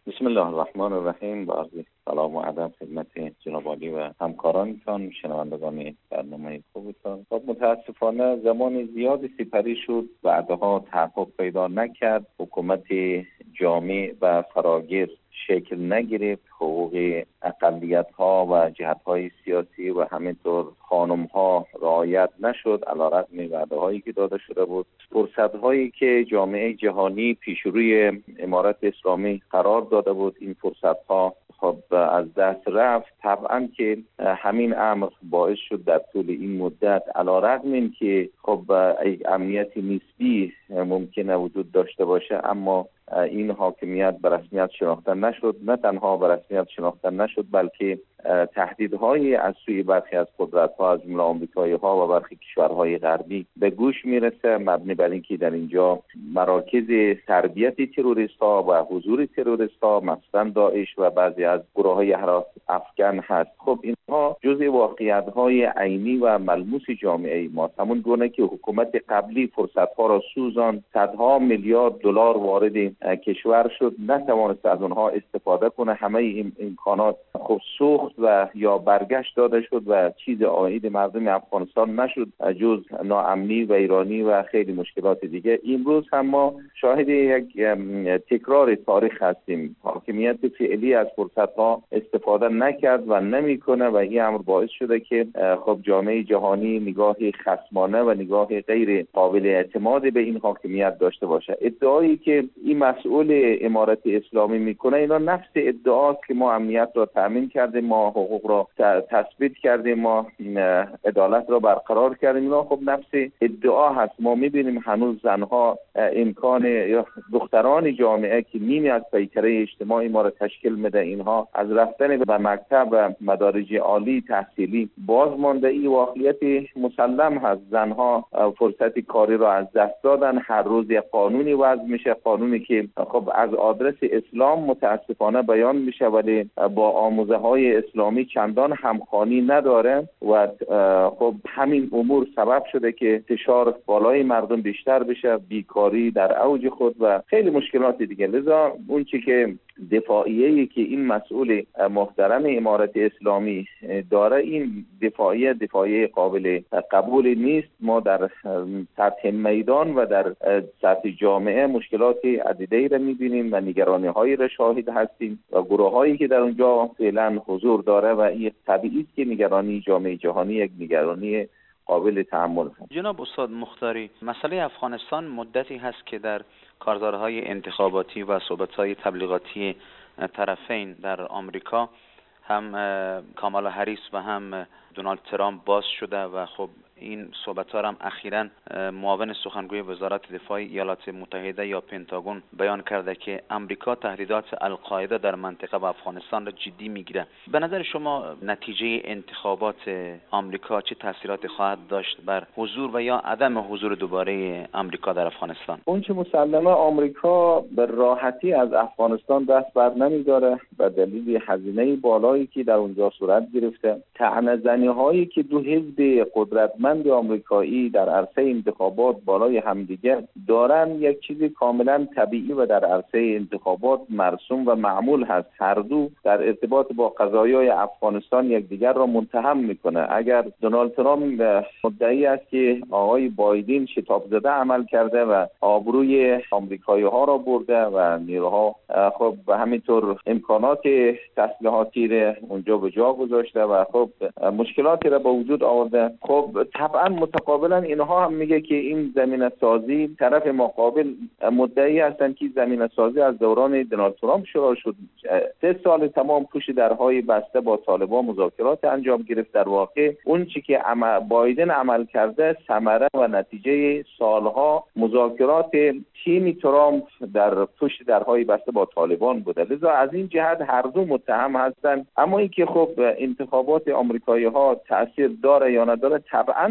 بسم الله الرحمن الرحیم. با عرض سلام و ادب خدمت جناب عالی و همکارانتان، شنوندگان برنامه خوبتان. خب متاسفانه زمان زیادی سپری شد، بعدها تحقق پیدا نکرد، حکومت جامع و فراگیر شکل نگرفت، حقوق اقلیت‌ها و جهت‌های سیاسی و همینطور خانم‌ها رعایت نشد علیرغم وعده‌هایی که داده شده بود. فرصت‌هایی که جامعه جهانی پیش روی امارت اسلامی قرار داده بود، این فرصت‌ها خب از دست رفت. طبعا که همین امر باعث شد در طول این مدت علیرغم این که خب یک امنیت نسبی ممکنه وجود داشته باشه، اما این حاکمیت به رسمیت شناخته نشد. نه تنها به رسمیت شناخته نشد، بلکه تهدیدهای از سوی برخی از قدرت‌ها از جمله آمریکایی‌ها و برخی کشورهای غربی به گوش میرسه، مبنی بر اینکه در اینجا مراکز تربیت تروریست‌ها و حضور تروریست‌ها مثلا داعش و بعضی از گروه‌های هراس افغان هست. خب اینها جزء واقعیت‌های عینی و ملموس جامعه ماست. همون گونه که حکومت قبلی فرصت‌ها را سوزان، صدها میلیارد دلار وارد کشور شد، نتوانست از اونها استفاده کنه. همه این امکانات خب سوخت و یا برگشت داده شد و چیز عاید مردم افغانستان نشد جز ناامنی و ایرانی و خیلی مشکلات دیگه. امروز هم ما شاهد یک تکرار تاریخ هستیم. حاکمیت فعلی از فرصت‌ها استفاده نکرد و نمیکنه و این امر باعث شده که خب جامعه جهانی نگاه خصمانه و نگاه غیر قابل اعتماد به این حاکمیت داشته باشه. ادعایی که این مسئول امارت اسلامی میکنه، اینا نفس ادعاست که ما امنیت را تامین کردیم، ما حقوق را تثبیت کردیم، ما عدالت را برقرار کردیم. اینا خب نفس ادعا هست. ما میبینیم هنوز زنها امکان یا دختران جامعه که نیمی از پیکره اجتماعی ما را تشکیل میده، اینها از رفتن به مکتب و مدارج عالی تحصیلی باز مانده. این واقعیت مسلم هست. زنها فرصت کاری را از دست دادن. هر روز یک قانونی وضع میشه، قانونی که خب از آدرس اسلام متاسفانه بیان میشه ولی با آموزه های اسلامی چندان همخوانی نداره و خب همین امور سبب شده که فشار بالای مردم بیشتر بشه، بیکاری در اوج خود و خیلی مشکلات دیگه. لذا اون چی که دفاعیه‌ای که این مسئول محترم امارت اسلامی داره، این دفاعیه قابل قبول نیست. ما در سطح میدان و در سطح جامعه مشکلات عدیده‌ای را می‌بینیم و نگرانی‌هایی را شاهد هستیم و گروه‌هایی که در اونجا فعلا حضور داره و این طبیعی است که نگرانی جامعه جهانی یک نگرانی قابل تحمل هست. جناب استاد مختاری، مسئله افغانستان مدتی هست که در کارزارهای انتخاباتی و صحبت‌های تبلیغاتی طرفین در آمریکا، هم کامالا هریس و هم دونالد ترامپ باز شده و خب این صحبت‌ها هم اخیراً معاون سخنگوی وزارت دفاع ایالات متحده یا پنتاگون بیان کرده که امریکا تهدیدات القاعده در منطقه و افغانستان را جدی میگیره. به نظر شما نتیجه انتخابات آمریکا چه تاثیراتی خواهد داشت بر حضور و یا عدم حضور دوباره امریکا در افغانستان؟ اون چه مسلمه آمریکا به راحتی از افغانستان دست بر نمیداره به دلیل هزینه بالایی که در اونجا صورت گرفته. طعنه‌زنی‌هایی که دو حزب قدرتمند آمریکایی در عرصه انتخابات بالای همدیگر دارن یک چیز کاملا طبیعی و در عرصه انتخابات مرسوم و معمول هست. هر دو در ارتباط با قضایای افغانستان یکدیگر را متهم میکنه. اگر دونالد ترامپ مدعی است که آقای بایدن شتاب زده عمل کرده و آبروی آمریکایی ها را برده و نیروها خب به همینطور امکانات تسلیحاتی را اونجا به جا گذاشته و خب مشکلاتی را به وجود آورده، خب طبعا متقابلا اینها هم میگه که این زمینه سازی، طرف مقابل مدعی هستند که زمینه سازی از دوران دونالد ترامپ شروع شد. 3 سال تمام پشت درهای بسته با طالبان مذاکرات انجام گرفت. در واقع اون چی که بایدن عمل کرده ثمره و نتیجه سالها مذاکرات تیم ترامپ در پشت درهای بسته با طالبان بوده. لذا از این جهت هر دو متهم هستند. اما اینکه خب انتخابات آمریکایی ها تاثیر داره یا نداره، طبعا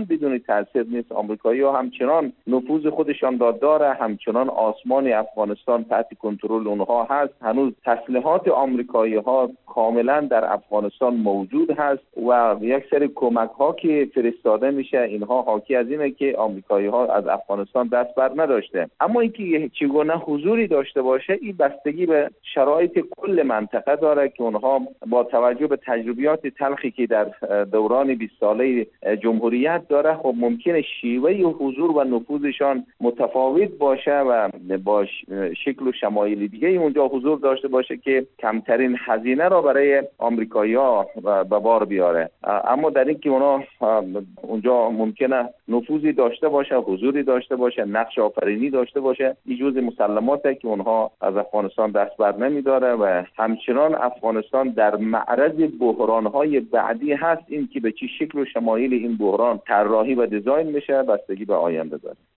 اصلا بدون تاثیر نیست. آمریکایی‌ها همچنان نفوذ خودشان داره، همچنان آسمان افغانستان تحت کنترل اونها هست. هنوز تسلیحات آمریکایی‌ها کاملا در افغانستان موجود هست و یک سری کمک‌ها که فرستاده میشه اینها حاکی از اینه که آمریکایی‌ها از افغانستان دست بر نداشته. اما اینکه چگونه حضوری داشته باشه این بستگی به شرایط کل منطقه داره که اونها با توجه به تجربیات تلخی که در دوران 20 ساله جمهوریت داره خب ممکنه شیوه حضور و نفوذشان متفاوت باشه و با شکل و شمایل دیگه اونجا حضور داشته باشه که کمترین هزینه را برای آمریکایی‌ها به بار بیاره. اما در این که اونا اونجا ممکنه نفوذی داشته باشه، حضوری داشته باشه، نقش آفرینی داشته باشه، این جزء مسلماته که اونها از افغانستان دست بر نمیداره و همچنان افغانستان در معرض بحران‌های بعدی هست. این که به چه شکل و شمایل این بحران طراحی و دیزاین میشه بستگی به آینده داره.